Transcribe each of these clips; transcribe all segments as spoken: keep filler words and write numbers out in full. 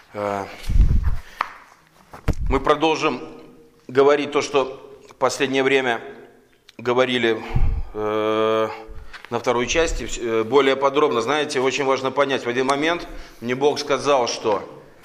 Мы продолжим говорить то, что в последнее время говорили э, на второй части, более подробно. Знаете, очень важно понять, в один момент мне Бог сказал, что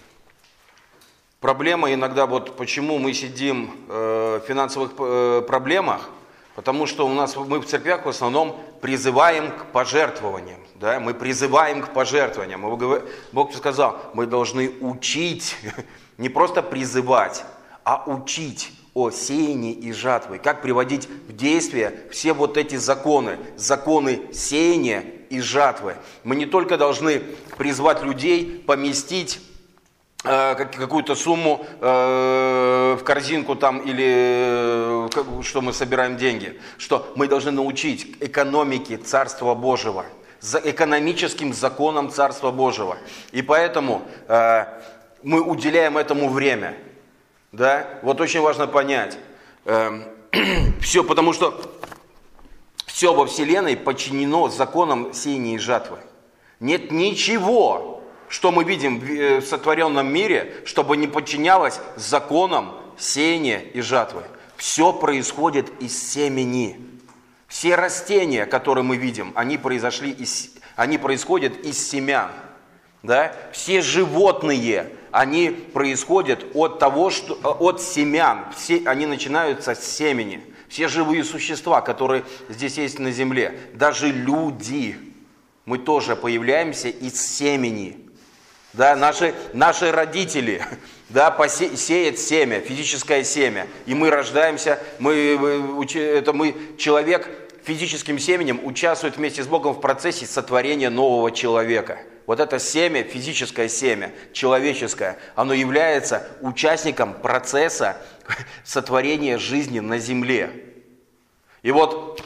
проблема иногда, вот почему мы сидим э, в финансовых э, проблемах, потому что у нас, мы в церквях в основном призываем к пожертвованиям. Да? Мы призываем к пожертвованиям. Бог сказал, мы должны учить, не просто призывать, а учить о сеянии и жатве. Как приводить в действие все вот эти законы, законы сеяния и жатвы. Мы не только должны призвать людей поместить какую-то сумму э, в корзинку там или э, что мы собираем деньги, что мы должны научить экономике Царства Божьего, за экономическим законам Царства Божьего. И поэтому э, мы уделяем этому время. Да? Вот очень важно понять. Э, все, потому что все во Вселенной подчинено законам сеяния и жатвы. Нет ничего, что мы видим в сотворенном мире, чтобы не подчинялось законам сеяния и жатвы. Все происходит из семени. Все растения, которые мы видим, они, произошли из, они происходят из семян. Да? Все животные, они происходят от того, что, от семян. Все, они начинаются с семени. Все живые существа, которые здесь есть на земле, даже люди, мы тоже появляемся из семени. Да, наши, наши родители, да, посе, сеют семя, физическое семя, и мы рождаемся, мы, это мы, человек физическим семенем участвует вместе с Богом в процессе сотворения нового человека. Вот это семя, физическое семя, человеческое, оно является участником процесса сотворения жизни на земле. И вот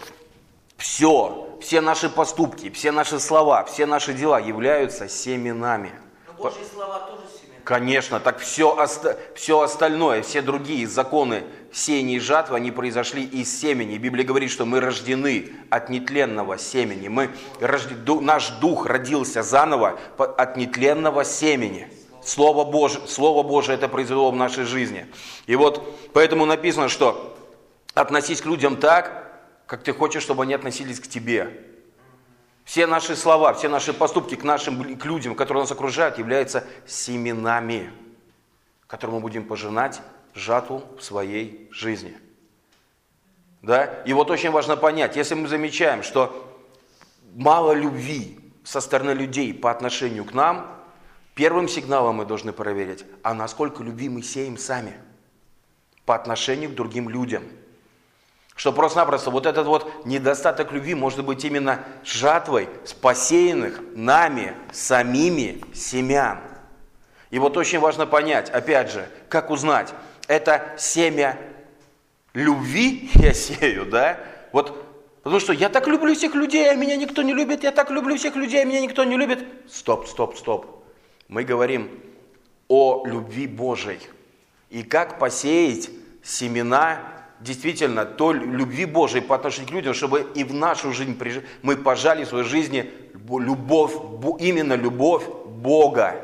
все, все наши поступки, все наши слова, все наши дела являются семенами. Божьи слова тоже семена. Конечно, так все, оста- все остальное, все другие законы сеяния и жатвы, они произошли из семени. Библия говорит, что мы рождены от нетленного семени. Мы рожд... Наш дух родился заново от нетленного семени. Слово Божие, Слово Божие это произвело в нашей жизни. И вот поэтому написано, что относись к людям так, как ты хочешь, чтобы они относились к тебе. Все наши слова, все наши поступки к нашим к людям, которые нас окружают, являются семенами, которые мы будем пожинать жатву в своей жизни. Да? И вот очень важно понять, если мы замечаем, что мало любви со стороны людей по отношению к нам, первым сигналом мы должны проверить, а насколько любви мы сеем сами по отношению к другим людям. Что просто-напросто вот этот вот недостаток любви может быть именно жатвой с посеянных нами самими семян. И вот очень важно понять, опять же, как узнать, это семя любви я сею, да? Вот, потому что я так люблю всех людей, а меня никто не любит, я так люблю всех людей, а меня никто не любит. Стоп, стоп, стоп. Мы говорим о любви Божьей. И как посеять семена действительно той любви Божией по отношению к людям, чтобы и в нашу жизнь мы пожали в своей жизни любовь, именно любовь Бога.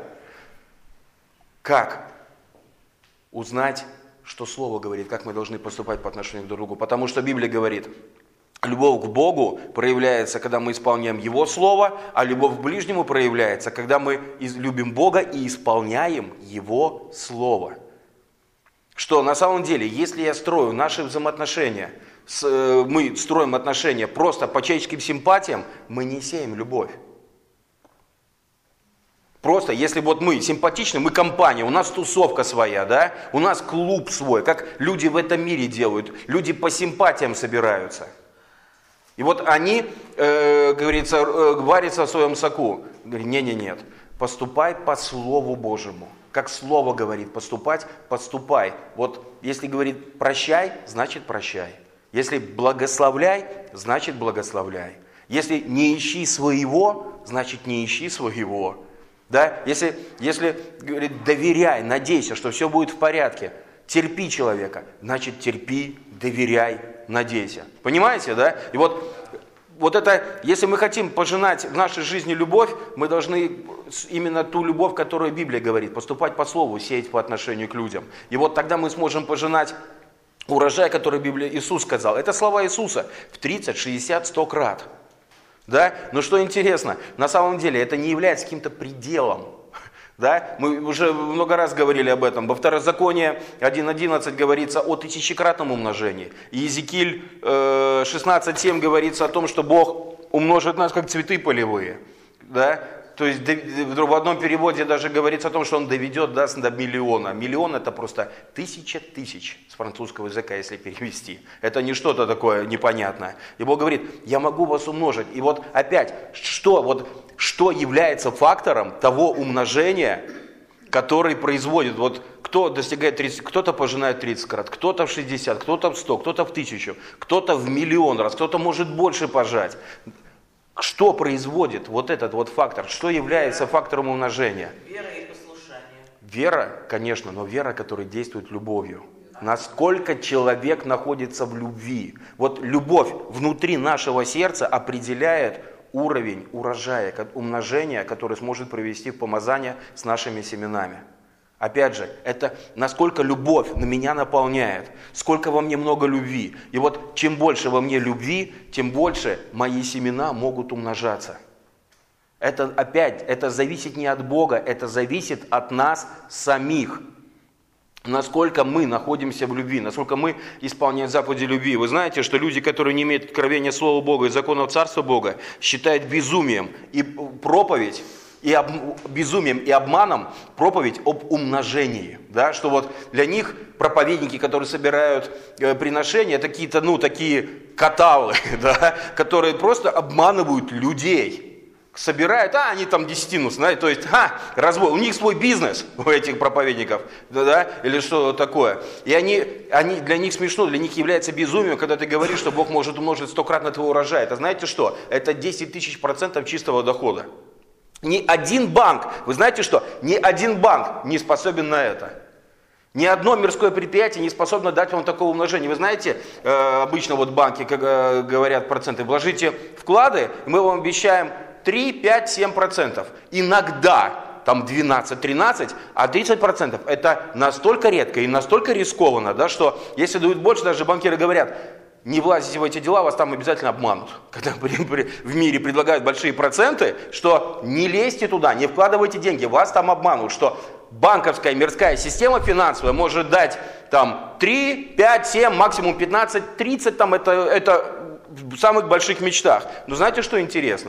Как узнать, что Слово говорит, как мы должны поступать по отношению друг к другу? Потому что Библия говорит, любовь к Богу проявляется, когда мы исполняем Его Слово, а любовь к ближнему проявляется, когда мы любим Бога и исполняем Его Слово. Что на самом деле, если я строю наши взаимоотношения, с, э, мы строим отношения просто по человеческим симпатиям, мы не сеем любовь. Просто, если вот мы симпатичны, мы компания, у нас тусовка своя, да, у нас клуб свой, как люди в этом мире делают, люди по симпатиям собираются. И вот они, э, говорится, э, варятся в своем соку. Говорит, не-не-нет, поступай по Слову Божьему. Как Слово говорит, поступать, поступай. Вот если говорит прощай, значит прощай. Если благословляй, значит благословляй. Если не ищи своего, значит не ищи своего. Да? Если, если говорит, доверяй, надейся, что все будет в порядке, терпи человека, значит терпи, доверяй, надейся. Понимаете, да? И вот, вот это, если мы хотим пожинать в нашей жизни любовь, мы должны именно ту любовь, которую Библия говорит, поступать по слову, сеять по отношению к людям. И вот тогда мы сможем пожинать урожай, который Библия, Иисус сказал. Это слова Иисуса в тридцать, шестьдесят, сто крат. Да? Но что интересно, на самом деле это не является каким-то пределом. Да? Мы уже много раз говорили об этом. Во Второзаконии один одиннадцать говорится о тысячекратном умножении. И Иезекииль шестнадцать семь говорится о том, что Бог умножит нас, как цветы полевые. Да? То есть в одном переводе даже говорится о том, что Он доведет нас до миллиона. Миллион это просто тысяча тысяч с французского языка, если перевести. Это не что-то такое непонятное. И Бог говорит, я могу вас умножить. И вот опять, что, вот, что является фактором того умножения, который производит, вот кто достигает тридцать, кто-то пожинает тридцать крат, кто-то в шестьдесят, кто-то в сто, кто-то в тысячу, кто-то в миллион раз, кто-то может больше пожать. Что производит вот этот вот фактор? Что является фактором умножения? Вера и послушание. Вера, конечно, но вера, которая действует любовью. Насколько человек находится в любви. Вот любовь внутри нашего сердца определяет уровень урожая, умножения, который сможет привести в помазание с нашими семенами. Опять же, это насколько любовь на меня наполняет, сколько во мне много любви. И вот чем больше во мне любви, тем больше мои семена могут умножаться. Это опять, это зависит не от Бога, это зависит от нас самих. Насколько мы находимся в любви, насколько мы исполняем заповеди любви. Вы знаете, что люди, которые не имеют откровения Слова Бога и законов Царства Бога, считают безумием и проповедь, и об, безумием и обманом проповедь об умножении. Да? Что вот для них проповедники, которые собирают э, приношения, это какие-то, ну, такие каталы, да? Которые просто обманывают людей. Собирают, а они там десятину, знаете, то есть, а, развод, у них свой бизнес, у этих проповедников, да, да, или что такое. И они, они, для них смешно, для них является безумием, когда ты говоришь, что Бог может умножить стократно твой урожай. Это знаете что? Это десять тысяч процентов чистого дохода. Ни один банк, вы знаете что, ни один банк не способен на это. Ни одно мирское предприятие не способно дать вам такого умножения. Вы знаете, э, обычно вот банки, как э, говорят проценты, вложите вклады, и мы вам обещаем три, пять, семь процентов. Иногда там двенадцать-тринадцать, а тридцать процентов это настолько редко и настолько рискованно, да, что если дают больше, даже банкиры говорят, не влазите в эти дела, вас там обязательно обманут. Когда в мире предлагают большие проценты, что не лезьте туда, не вкладывайте деньги, вас там обманут, что банковская мирская система финансовая может дать там три, пять, семь, максимум пятнадцать, тридцать, там это, это в самых больших мечтах. Но знаете, что интересно?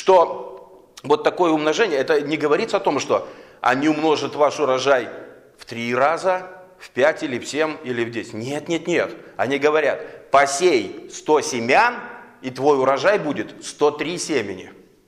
Что вот такое умножение, это не говорится о том, что они умножат ваш урожай в три раза, в пять или в семь или в десять. Нет, нет, нет. Они говорят, посей сто семян, и твой урожай будет сто три семени.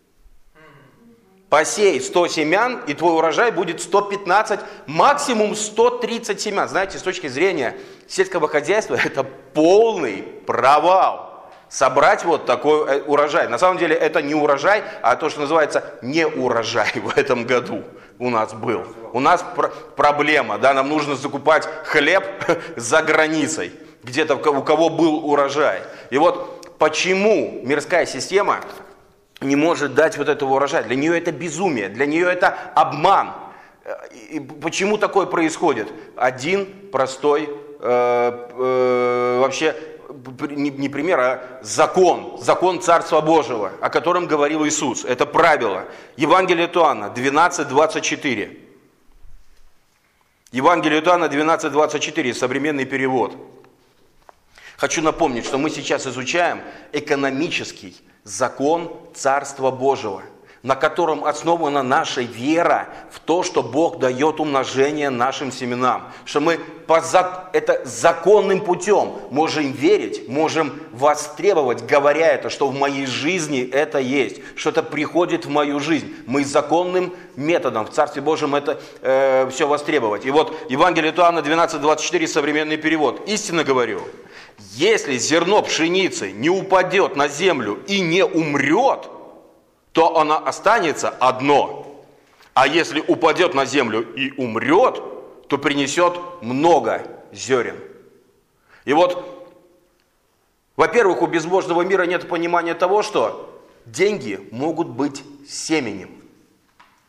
Посей сто семян, и твой урожай будет сто пятнадцать, максимум сто тридцать семян. Знаете, с точки зрения сельского хозяйства, это полный провал. Собрать вот такой урожай. На самом деле это не урожай, а то, что называется не урожай в этом году у нас был. У нас пр- проблема, да, нам нужно закупать хлеб за границей, где-то у кого был урожай. И вот почему мирская система не может дать вот этого урожая? Для нее это безумие, для нее это обман. И почему такое происходит? Один простой э, э, вообще не, не пример, а закон, закон Царства Божьего, о котором говорил Иисус. Это правило. Евангелие от Иоанна двенадцать двадцать четыре. Евангелие от Иоанна двенадцать двадцать четыре, современный перевод. Хочу напомнить, что мы сейчас изучаем экономический закон Царства Божьего, на котором основана наша вера в то, что Бог дает умножение нашим семенам. Что мы по зак... это законным путем можем верить, можем востребовать, говоря это, что в моей жизни это есть, что это приходит в мою жизнь. Мы законным методом в Царстве Божьем это э, все востребовать. И вот Евангелие от Иоанна двенадцать двадцать четыре, современный перевод. Истинно говорю, если зерно пшеницы не упадет на землю и не умрет, то оно останется одно. А если упадет на землю и умрет, то принесет много зерен. И вот, во-первых, у безбожного мира нет понимания того, что деньги могут быть семенем.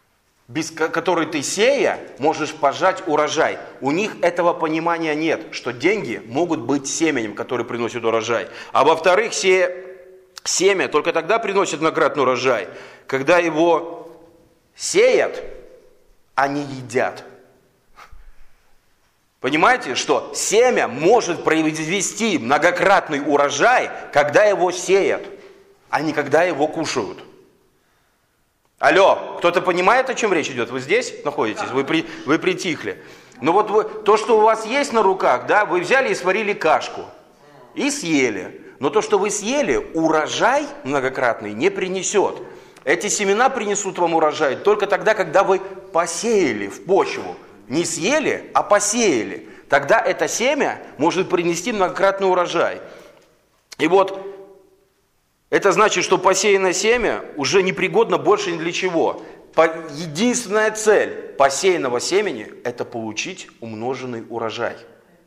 без которой ты, сея, можешь пожать урожай. У них этого понимания нет, что деньги могут быть семенем, который приносит урожай. А во-вторых, сея, семя только тогда приносит многократный урожай, когда его сеят, а не едят. Понимаете, что семя может произвести многократный урожай, когда его сеят, а не когда его кушают. Алло, кто-то понимает, о чем речь идет? Вы здесь находитесь? Вы, при, вы притихли. Ну вот вы, то, что у вас есть на руках, да, вы взяли и сварили кашку и съели. Но то, что вы съели, урожай многократный не принесет. Эти семена принесут вам урожай только тогда, когда вы посеяли в почву. Не съели, а посеяли. Тогда это семя может принести многократный урожай. И вот это значит, что посеянное семя уже непригодно больше ни для чего. Единственная цель посеянного семени – это получить умноженный урожай.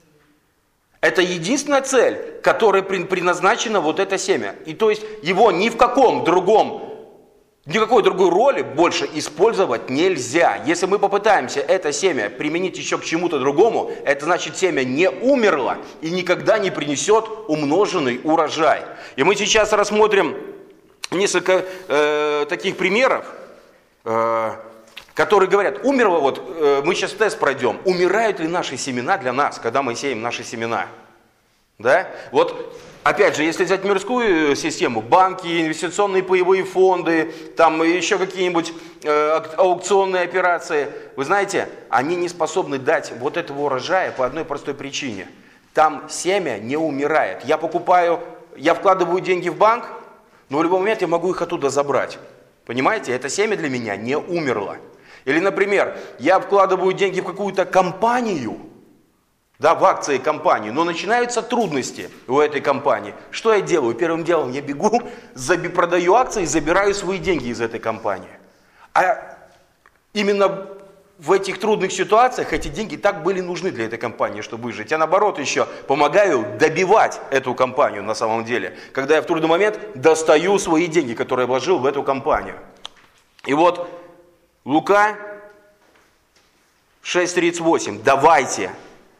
Это единственная цель, которой предназначено вот это семя. И то есть его ни в каком другом Никакой другой роли больше использовать нельзя. Если мы попытаемся это семя применить еще к чему-то другому, это значит, семя не умерло и никогда не принесет умноженный урожай. И мы сейчас рассмотрим несколько э, таких примеров, э, которые говорят, умерло, вот э, мы сейчас тест пройдем, умирают ли наши семена для нас, когда мы сеем наши семена. Да? Вот. Опять же, если взять мирскую систему, банки, инвестиционные паевые фонды, там еще какие-нибудь э, аукционные операции, вы знаете, они не способны дать вот этого урожая по одной простой причине. Там семя не умирает. Я покупаю, я вкладываю деньги в банк, но в любой момент я могу их оттуда забрать. Понимаете, это семя для меня не умерло. Или, например, я вкладываю деньги в какую-то компанию, да, в акции компании, но начинаются трудности у этой компании. Что я делаю? Первым делом я бегу, заби, продаю акции и забираю свои деньги из этой компании. А именно в этих трудных ситуациях эти деньги так были нужны для этой компании, чтобы выжить. Я наоборот еще помогаю добивать эту компанию на самом деле, когда я в трудный момент достаю свои деньги, которые я вложил в эту компанию. И вот Лука шесть тридцать восемь. Давайте.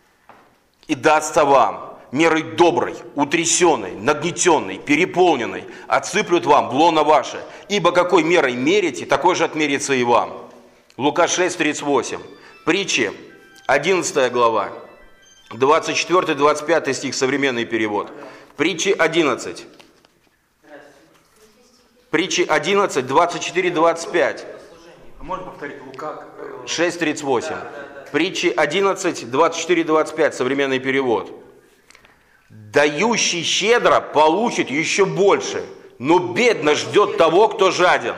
И дастся вам мерой доброй, утрясенной, нагнетенной, переполненной, отсыплют вам в лоно ваше, ибо какой мерой мерите, такой же отмерится и вам. Лука шесть тридцать восемь. Притчи, одиннадцатая глава, двадцать четвёртый двадцать пятый стих, современный перевод. Притчи одиннадцать. Притчи одиннадцать, двадцать четыре двадцать пять. Можно повторить Лука? шесть тридцать восемь. Притчи одиннадцать, двадцать четыре двадцать пять, современный перевод. Дающий щедро получит еще больше, но бедно ждет того, кто жаден.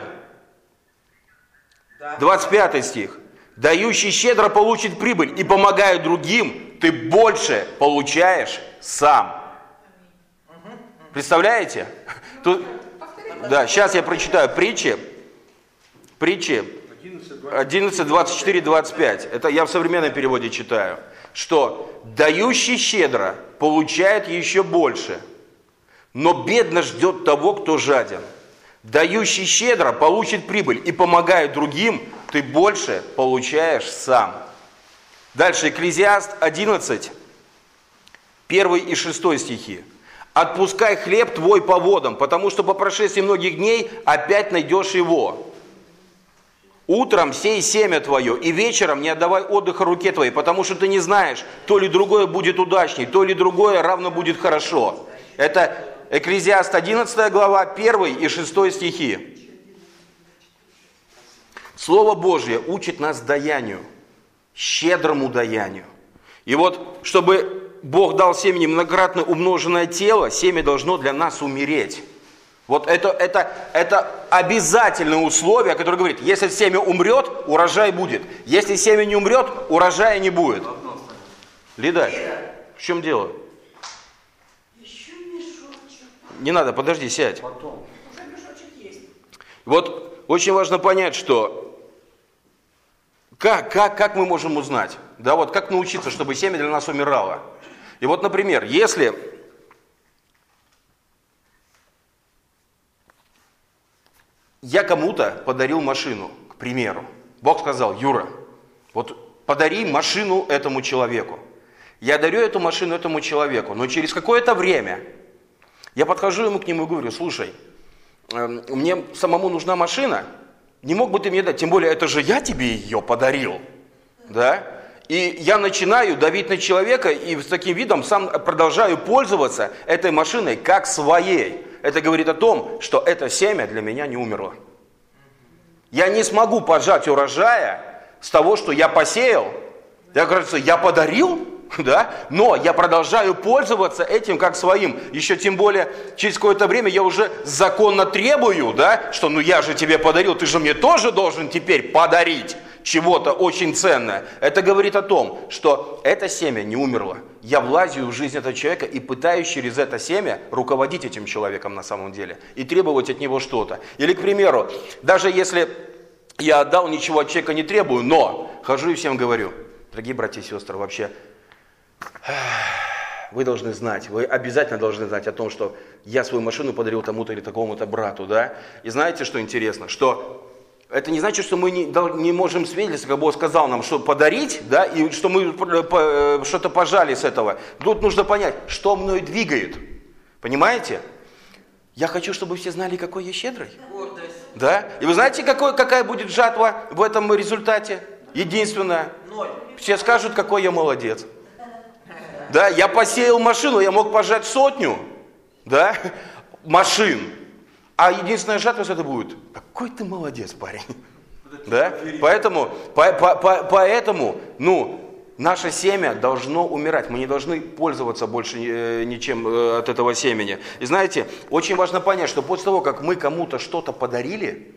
двадцать пятый стих. Дающий щедро получит прибыль и помогая другим, ты больше получаешь сам. Представляете? Тут, да, сейчас я прочитаю притчи. Притчи. одиннадцать, двадцать четыре, двадцать пять. Это я в современном переводе читаю. Что дающий щедро получает еще больше, но бедно ждет того, кто жаден. Дающий щедро получит прибыль и помогая другим, ты больше получаешь сам. Дальше Экклезиаст одиннадцать, первый и шестой стихи. Отпускай хлеб твой по водам, потому что по прошествии многих дней опять найдешь его. Утром сей семя твое, и вечером не отдавай отдыха руке твоей, потому что ты не знаешь, то ли другое будет удачней, то ли другое равно будет хорошо. Это Экклезиаст одиннадцатая глава, первый и шестой стихи. Слово Божье учит нас даянию, щедрому даянию. И вот, чтобы Бог дал семени многократно умноженное тело, семя должно для нас умереть. Вот это, это, это обязательное условие, которое говорит, если семя умрет, урожай будет. Если семя не умрет, урожая не будет. Лида, в чем дело? Не надо, подожди, сядь. Вот очень важно понять, что как, как, как мы можем узнать, да, вот как научиться, чтобы семя для нас умирало. И вот, например, если я кому-то подарил машину, к примеру, Бог сказал: Юра, вот подари машину этому человеку. Я дарю эту машину этому человеку, но через какое-то время я подхожу ему к нему и говорю: слушай, мне самому нужна машина, не мог бы ты мне дать, тем более это же я тебе ее подарил, да? И я начинаю давить на человека и с таким видом сам продолжаю пользоваться этой машиной как своей. Это говорит о том, что это семя для меня не умерло. Я не смогу пожать урожая с того, что я посеял, я, кажется, я подарил, да, но я продолжаю пользоваться этим как своим. Еще тем более, через какое-то время я уже законно требую, да, что ну я же тебе подарил, ты же мне тоже должен теперь подарить чего-то очень ценное. Это говорит о том, что это семя не умерло. Я влазю в жизнь этого человека и пытаюсь через это семя руководить этим человеком на самом деле и требовать от него что-то. Или, к примеру, даже если я отдал, ничего от человека не требую, но хожу и всем говорю: дорогие братья и сестры, вообще вы должны знать, вы обязательно должны знать о том, что я свою машину подарил тому-то или такому-то брату, да? И знаете, что интересно? Что это не значит, что мы не, не можем свидетельствовать, как Бог сказал нам, что подарить, да, и что мы что-то пожали с этого. Тут нужно понять, что мной двигает. Понимаете? Я хочу, чтобы все знали, какой я щедрый. Гордость. Да? И вы знаете, какой, какая будет жатва в этом результате? Единственное. Ноль. Все скажут, какой я молодец. Да, я посеял машину, я мог пожать сотню, да, машин. А единственная жатва это будет: какой ты молодец, парень. Да? Поэтому, по, по, по, поэтому, ну, наше семя должно умирать. Мы не должны пользоваться больше ничем от этого семени. И знаете, очень важно понять, что после того, как мы кому-то что-то подарили,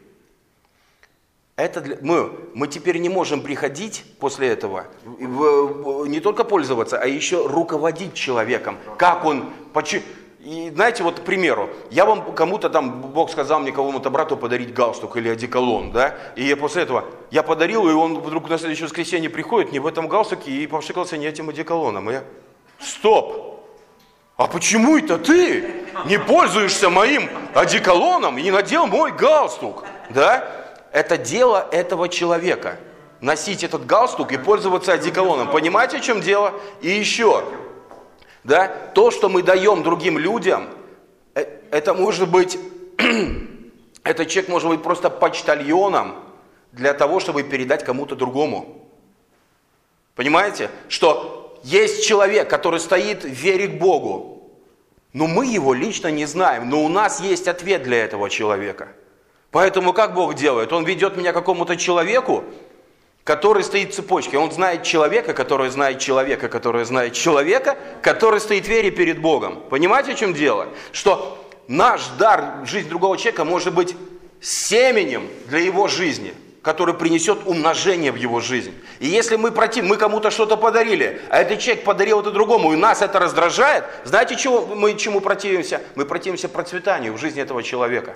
это для, мы, мы теперь не можем приходить после этого, в, в, не только пользоваться, а еще руководить человеком. Как он, почему... И знаете, вот, к примеру, я вам кому-то там, Бог сказал мне кому-то брату подарить галстук или одеколон, да, и я после этого, я подарил, и он вдруг на следующее воскресенье приходит не в этом галстуке и повшикался не этим одеколоном. И я: стоп! А почему это ты не пользуешься моим одеколоном и не надел мой галстук, да? Это дело этого человека, носить этот галстук и пользоваться одеколоном. Понимаете, в чем дело? И еще... Да? То, что мы даем другим людям, это может быть, этот человек может быть просто почтальоном для того, чтобы передать кому-то другому. Понимаете? Что есть человек, который стоит в вере к Богу, но мы его лично не знаем, но у нас есть ответ для этого человека. Поэтому как Бог делает? Он ведет меня к какому-то человеку, который стоит в цепочке. Он знает человека, который знает человека, который знает человека, который стоит в вере перед Богом. Понимаете, в чем дело? Что наш дар в жизнь другого человека может быть семенем для его жизни, который принесет умножение в его жизнь. И если мы против, мы кому-то что-то подарили, а этот человек подарил это другому, и нас это раздражает, знаете, чего мы чему противимся? Мы противимся процветанию в жизни этого человека.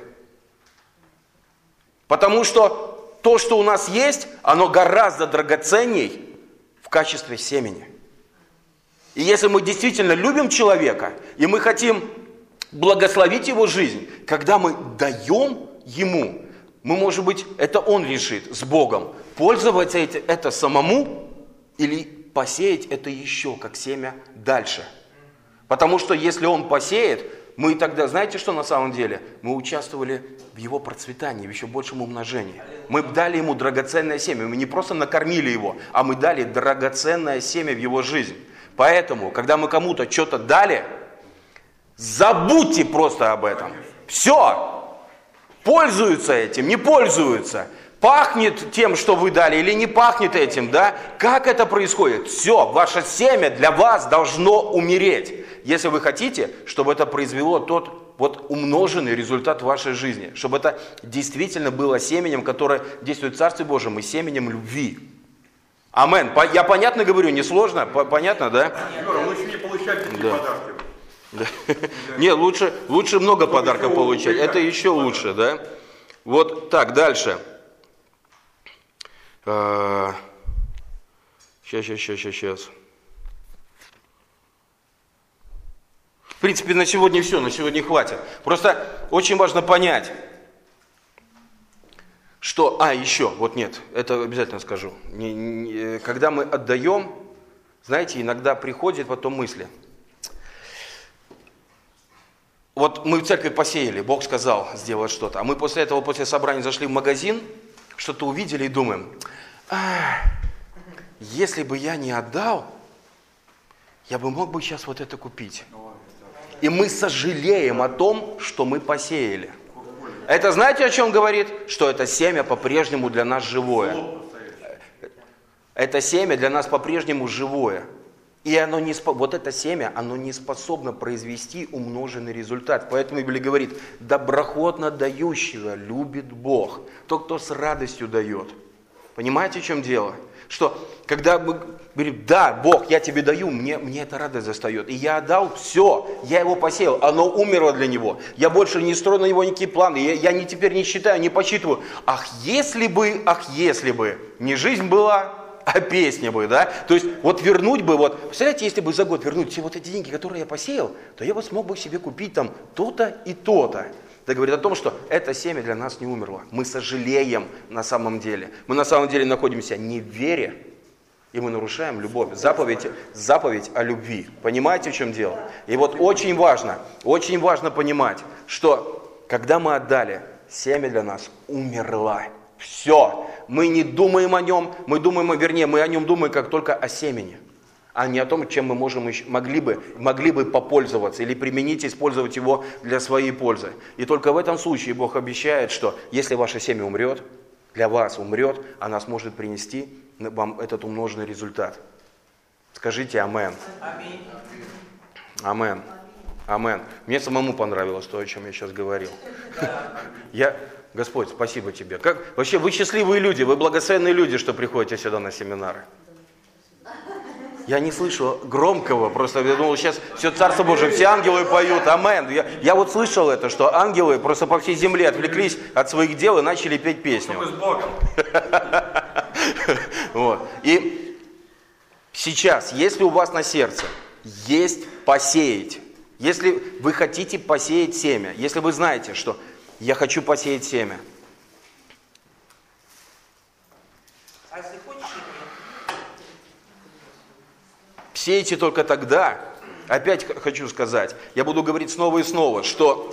Потому что то, что у нас есть, оно гораздо драгоценней в качестве семени. И если мы действительно любим человека, и мы хотим благословить его жизнь, когда мы даем ему, мы, может быть, это он решит с Богом, пользоваться это самому или посеять это еще как семя дальше. Потому что если он посеет, мы тогда, знаете, что на самом деле? Мы участвовали в его процветании, в еще большем умножении. Мы дали ему драгоценное семя. Мы не просто накормили его, а мы дали драгоценное семя в его жизнь. Поэтому, когда мы кому-то что-то дали, забудьте просто об этом. Все. Пользуются этим, не пользуются. Пахнет тем, что вы дали, или не пахнет этим, да? Как это происходит? Все, ваше семя для вас должно умереть. Если вы хотите, чтобы это произвело тот вот умноженный результат в вашей жизни, чтобы это действительно было семенем, которое действует в Царстве Божьем, и семенем любви. Амен. Я понятно говорю, несложно? Понятно, да? Юра, лучше не получать такие да. подарки. Да. Нет, лучше, лучше много подарков получать. Это еще лучше, да? Вот так, дальше. Сейчас, сейчас, сейчас, сейчас. В принципе, на сегодня все, на сегодня хватит. Просто очень важно понять, что что, а, еще, вот нет, это обязательно скажу. Не, не, когда мы отдаем, знаете, иногда приходят потом мысли. Вот мы в церкви посеяли, Бог сказал сделать что-то, а мы после этого, после собрания зашли в магазин, что-то увидели и думаем, а, если бы я не отдал, я бы мог бы сейчас вот это купить. И мы сожалеем о том, что мы посеяли. Это знаете, о чем говорит? Что это семя по-прежнему для нас живое. Это семя для нас по-прежнему живое. И оно не, вот это семя, оно не способно произвести умноженный результат. Поэтому Библия говорит, доброхотно дающего любит Бог. Тот, кто с радостью дает. Понимаете, в чем дело? Что, когда мы говорим, да, Бог, я тебе даю, мне, мне эта радость застает. И я отдал, все, я его посеял, оно умерло для него. Я больше не строю на него никакие планы, я, я не, теперь не считаю, не подсчитываю. Ах, если бы, ах, если бы, не жизнь была, а песня бы, да? То есть, вот вернуть бы, вот, представляете, если бы за год вернуть все вот эти деньги, которые я посеял, то я бы смог бы себе купить там то-то и то-то. Это говорит о том, что это семя для нас не умерло. Мы сожалеем на самом деле. Мы на самом деле находимся не в вере, и мы нарушаем любовь. Заповедь, заповедь о любви. Понимаете, в чем дело? И вот очень важно, очень важно понимать, что когда мы отдали, семя для нас умерло. Все. Мы не думаем о нем, мы думаем, вернее, мы о нем думаем как только о семени, а не о том, чем мы можем, могли бы, могли бы попользоваться или применить, использовать его для своей пользы. И только в этом случае Бог обещает, что если ваше семя умрет, для вас умрет, она сможет принести вам этот умноженный результат. Скажите амен. Амен. Амен. Мне самому понравилось то, о чем я сейчас говорил. Я... Господь, спасибо тебе. Как, вообще, вы счастливые люди, вы благословенные люди, что приходите сюда на семинары. Я не слышу громкого, просто я думал, сейчас все Царство Божие, все ангелы поют, амен. Я, я вот слышал это, что ангелы просто по всей земле отвлеклись от своих дел и начали петь песню. Мы с Богом. Вот. И сейчас, если у вас на сердце есть посеять, если вы хотите посеять семя, если вы знаете, что я хочу посеять семя. А если хочешь, Сейте только тогда, опять хочу сказать, я буду говорить снова и снова, что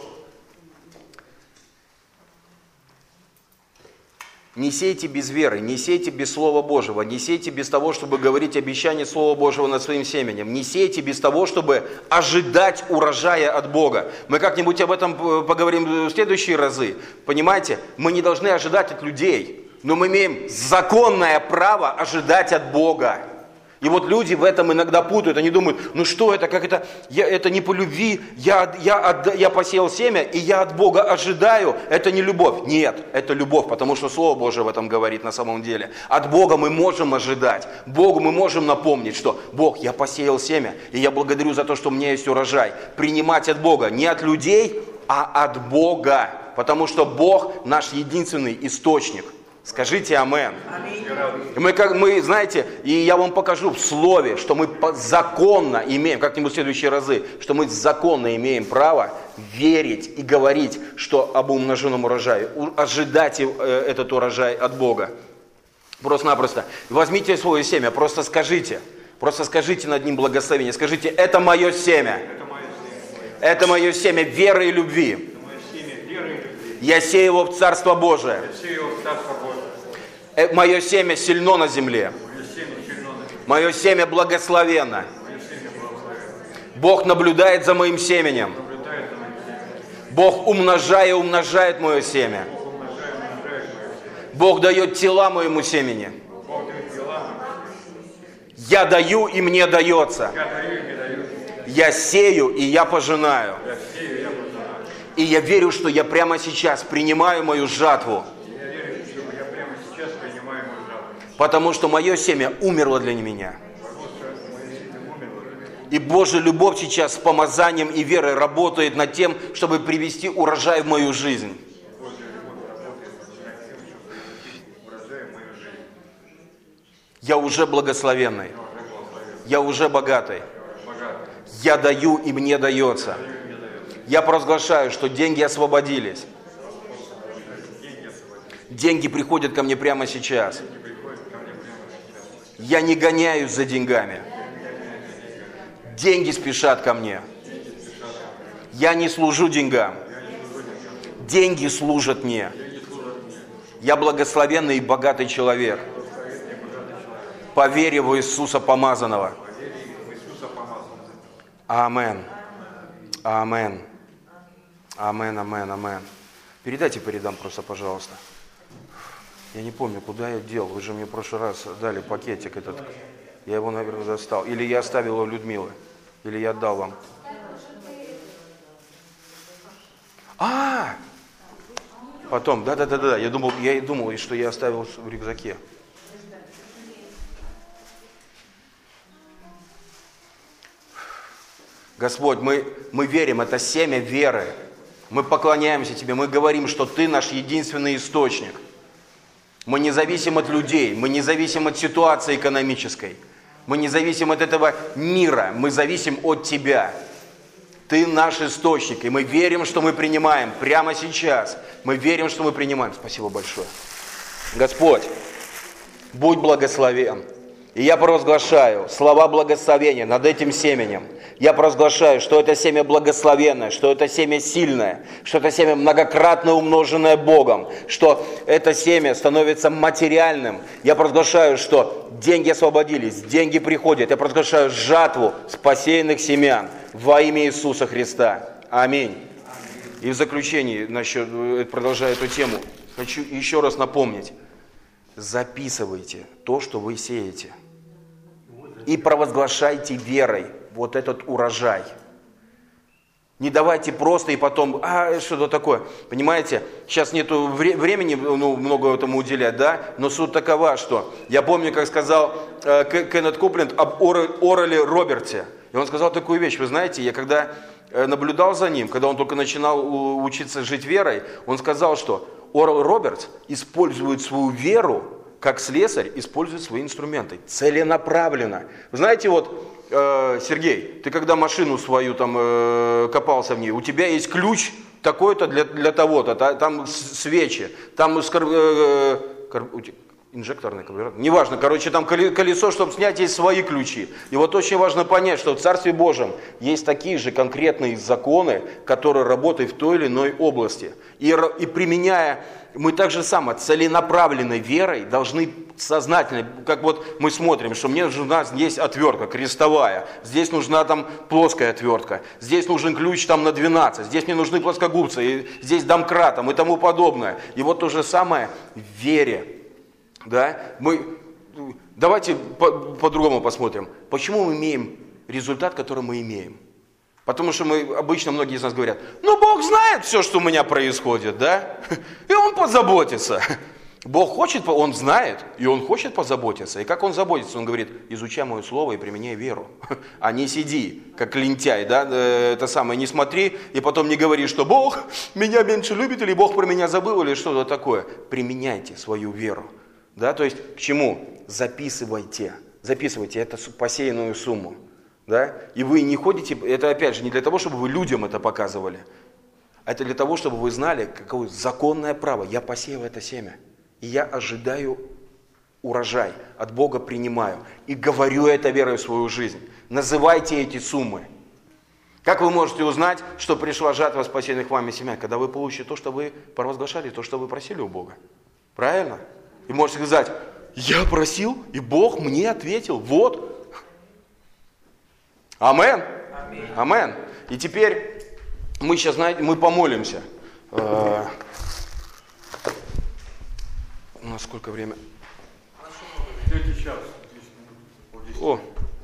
не сейте без веры, не сейте без Слова Божьего, не сейте без того, чтобы говорить обещание Слова Божьего над своим семенем, не сейте без того, чтобы ожидать урожая от Бога. Мы как-нибудь об этом поговорим в следующие разы. Понимаете, мы не должны ожидать от людей, но мы имеем законное право ожидать от Бога. И вот люди в этом иногда путают, они думают, ну что это, как это, я, это не по любви, я, я, я посеял семя, и я от Бога ожидаю, это не любовь. Нет, это любовь, потому что Слово Божие в этом говорит на самом деле. От Бога мы можем ожидать, Богу мы можем напомнить, что Бог, я посеял семя, и я благодарю за то, что у меня есть урожай. Принимать от Бога, не от людей, а от Бога, потому что Бог наш единственный источник. Скажите амен. Мы, как, мы, знаете, и я вам покажу в слове, что мы законно имеем, как-нибудь в следующие разы, что мы законно имеем право верить и говорить, что об умноженном урожае, ожидать этот урожай от Бога. Просто-напросто. Возьмите свое семя, просто скажите, просто скажите над ним благословение, скажите, это мое семя, это мое семя веры и любви. Я сею его в Царство Божие. Мое семя сильно на земле. Мое семя благословенно. Бог наблюдает за моим семенем. Бог, умножая, умножает мое семя. Бог дает тела моему семени. Я даю, и мне дается. Я сею, и я пожинаю. И я верю, что я прямо сейчас принимаю мою жатву. Потому что мое семя умерло для меня. И Божья любовь сейчас с помазанием и верой работает над тем, чтобы привести урожай в мою жизнь. Я уже благословенный. Я уже богатый. Я даю, и мне дается. Я провозглашаю, что деньги освободились. Деньги приходят ко мне прямо сейчас. Я не гоняюсь за деньгами. Деньги спешат ко мне. Я не служу деньгам. Деньги служат мне. Я благословенный и богатый человек. По вере в Иисуса Помазанного. Амен. Амен. Амен, амен, амен. Передайте по рядам просто, пожалуйста. Я не помню, куда я дел. Вы же мне в прошлый раз дали пакетик этот. Я его, наверное, достал. Или я оставил у Людмилы. Или я отдал вам. А! Потом, да-да-да-да. Я думал, я и думал, что я оставил в рюкзаке. Господь, мы, мы верим, это семя веры. Мы поклоняемся Тебе, мы говорим, что Ты наш единственный источник. Мы не зависим от людей, мы не зависим от ситуации экономической. Мы не зависим от этого мира, мы зависим от Тебя. Ты наш источник, и мы верим, что мы принимаем прямо сейчас. Мы верим, что мы принимаем. Спасибо большое. Господь, будь благословен. И я провозглашаю слова благословения над этим семенем. Я провозглашаю, что это семя благословенное, что это семя сильное, что это семя многократно умноженное Богом, что это семя становится материальным. Я провозглашаю, что деньги освободились, деньги приходят. Я провозглашаю жатву с посеянных семян во имя Иисуса Христа. Аминь. И в заключении, насчет, продолжая эту тему, хочу еще раз напомнить. Записывайте то, что вы сеете. И провозглашайте верой вот этот урожай. Не давайте просто и потом, а что-то такое. Понимаете, сейчас нету вре- времени ну, много этому уделять, да? Но суть такова, что я помню, как сказал э, Кеннет Копленд об Орале Роберте. И он сказал такую вещь, вы знаете, я когда э, наблюдал за ним, когда он только начинал у, учиться жить верой, он сказал, что Орал Робертс использует свою веру, как слесарь использует свои инструменты. Целенаправленно. Вы знаете, вот, э, Сергей, ты когда машину свою там э, копался в ней, у тебя есть ключ такой-то для, для того-то, там свечи, там скор, э, кар, инжекторный карбюратор, неважно, короче, там колесо, чтобы снять, есть свои ключи. И вот очень важно понять, что в Царстве Божьем есть такие же конкретные законы, которые работают в той или иной области. И, и применяя, мы так же само целенаправленной верой должны сознательно, как вот мы смотрим, что мне нужна здесь отвертка крестовая, здесь нужна там плоская отвертка, здесь нужен ключ там на двенадцать, здесь мне нужны плоскогубцы, и здесь домкратом и тому подобное. И вот то же самое в вере. Да? Мы, давайте по, по-другому посмотрим. Почему мы имеем результат, который мы имеем? Потому что мы, обычно многие из нас говорят, ну Бог знает все, что у меня происходит, да? И Он позаботится. Бог хочет, Он знает, и Он хочет позаботиться. И как Он заботится? Он говорит, изучай мое слово и применяй веру. А не сиди, как лентяй, да? Это самое, не смотри, и потом не говори, что Бог меня меньше любит, или Бог про меня забыл, или что-то такое. Применяйте свою веру. Да, то есть к чему? Записывайте. Записывайте эту посеянную сумму. Да? И вы не ходите, это опять же не для того, чтобы вы людям это показывали, а это для того, чтобы вы знали, какое законное право. Я посеял это семя, и я ожидаю урожай, от Бога принимаю. И говорю это верой в свою жизнь. Называйте эти суммы. Как вы можете узнать, что пришла жатва спасенных вами семян? Когда вы получите то, что вы провозглашали, то, что вы просили у Бога. Правильно? И можете сказать, я просил, и Бог мне ответил. Вот. Амен. Аминь. Амен. И теперь мы сейчас, знаете, мы помолимся. У нас сколько время? Третий час. О.